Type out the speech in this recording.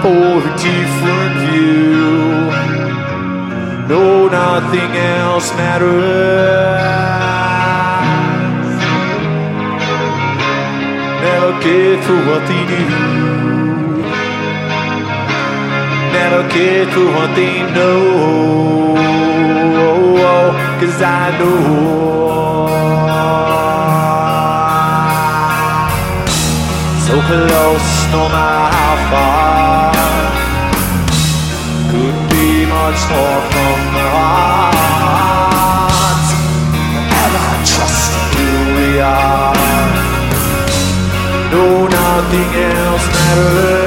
for a different view. No, nothing else matters. Never care for what they do. Never care for what they know. 'Cause I know so close, no matter how far. Couldn't be much more from the heart. Ever trust who we are. No, nothing else matters.